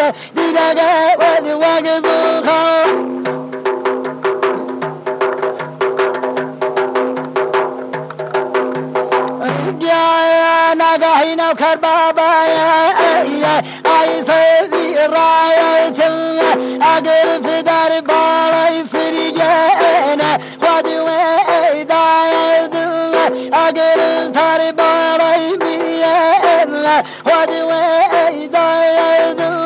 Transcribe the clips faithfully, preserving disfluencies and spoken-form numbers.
دیدگه و دیوگ زوخان نگاهی نوکر بابای ای سوی رای چن اگر پدر بالای فریگن خودی و ایدای دل اگر تر بالای بیان خودی و ایدای دل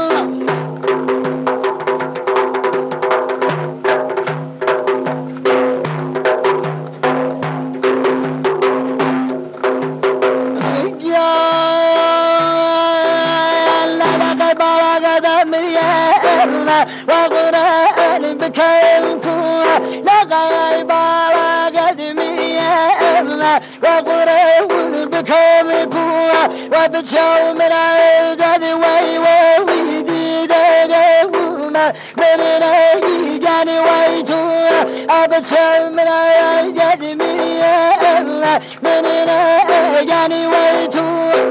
وقرآن بكيمكم لقاي بالاقد مريم وقرآن بكيمكم وبتشو من عزد وي ويدي دقوم من نيجاني ويتو أبتشو من عزد مريم من نيجاني ويتو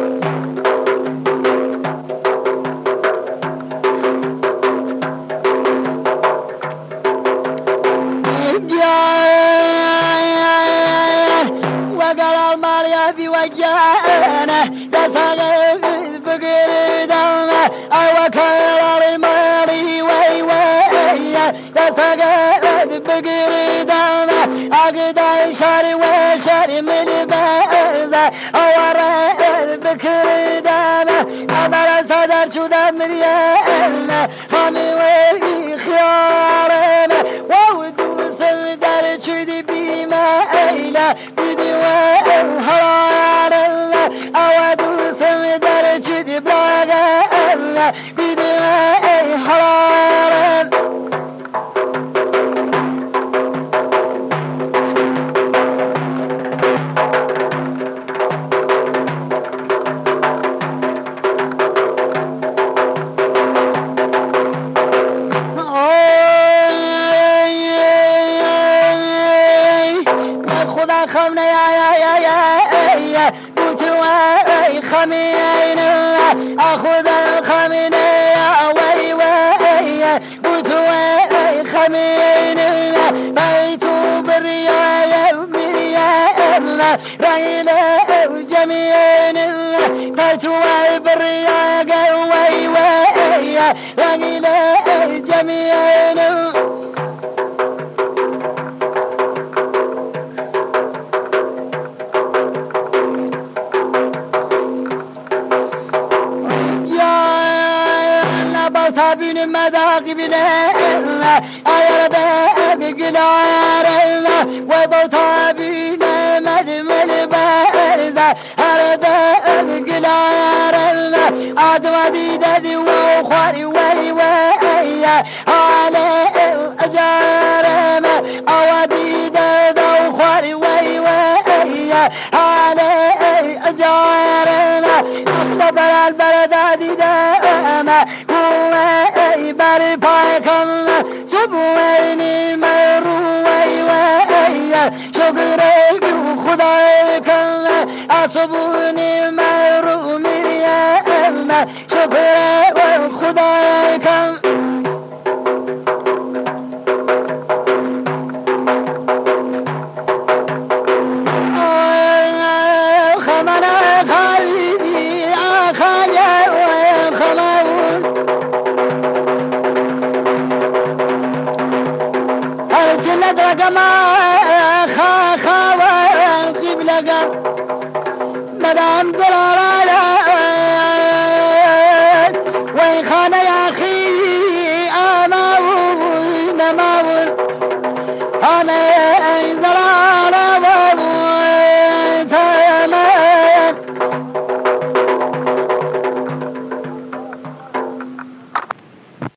وقال الماليا في وجهنا تساقف بقر دوما أو وكال المالي وي وي تساقف بقر دوما أقدر شر وشر من بأرزة أورا بكر دوما أمر صدر شده مريانا خامي وي خيارنا وودو سردر شده بيما أيلا بدي وأنهار الله أودو سردر شده بلاغ الله بدي وأنهار خمنا يا يا يا يا يا قلتوا خمين أخذ الخمين يا وي وي قلتوا خمين بيتوا بالرياء مرياء رأينا جميعين بيتوا بالرياء وي وي رأينا جميعين تابين مذاقب لنا أيردا بقلارنا وبطابين مدمل بارزة أردا بقلارنا أدوى دي وخاري وي وي على أجارنا أودي دي وخاري وي وي على أجارنا أخبر البلد دي داما بر پایکن سبوینی مروی وی شکر خدای کن اسبونی مرو مریم شکر خدای کن خمنا خالی آخایا و خماون جلد رقما خا خا وانقب لقا مدام دلالا وين خانا يا اخي اماون اماون انا انزل